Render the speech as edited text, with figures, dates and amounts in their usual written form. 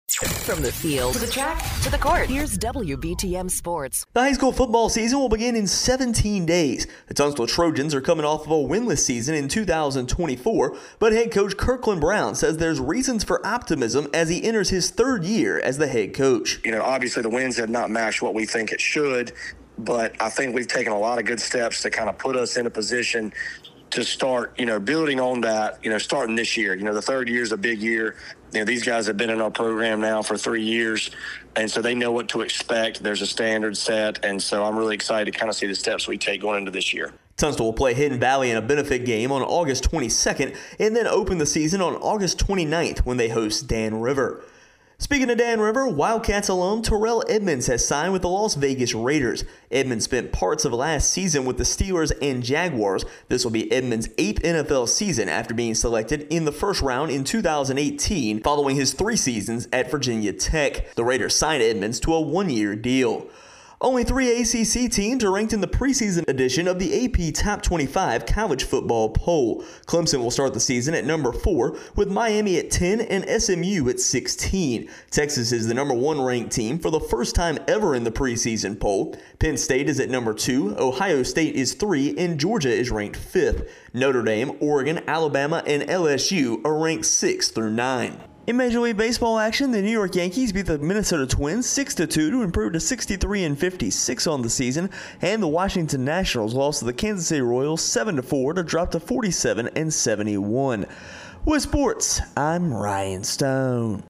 From the field to the track to the court, here's WBTM Sports. The high school football season will begin in 17 days. The Tunstall Trojans are coming off of a winless season in 2024, but head coach Kirkland Brown says there's reasons for optimism as he enters his third year as the head coach. Obviously the wins have not matched what we think it should, but I think we've taken a lot of good steps to kind of put us in a position to start, building on that, starting this year. The third year is a big year. These guys have been in our program now for 3 years, and so they know what to expect. There's a standard set, and so I'm really excited to kind of see the steps we take going into this year. Tunstall will play Hidden Valley in a benefit game on August 22nd and then open the season on August 29th when they host Dan River. Speaking of Dan River, Wildcats alum Terrell Edmonds has signed with the Las Vegas Raiders. Edmonds spent parts of last season with the Steelers and Jaguars. This will be Edmonds' 8th NFL season after being selected in the first round in 2018 following his 3 seasons at Virginia Tech. The Raiders signed Edmonds to a 1-year deal. Only 3 ACC teams are ranked in the preseason edition of the AP Top 25 College Football Poll. Clemson will start the season at number 4, with Miami at 10 and SMU at 16. Texas is the number 1 ranked team for the first time ever in the preseason poll. Penn State is at number 2, Ohio State is 3, and Georgia is ranked 5th. Notre Dame, Oregon, Alabama, and LSU are ranked 6 through 9. In Major League Baseball action, the New York Yankees beat the Minnesota Twins 6-2 to improve to 63-56 on the season, and the Washington Nationals lost to the Kansas City Royals 7-4 to drop to 47-71. With sports, I'm Ryan Stone.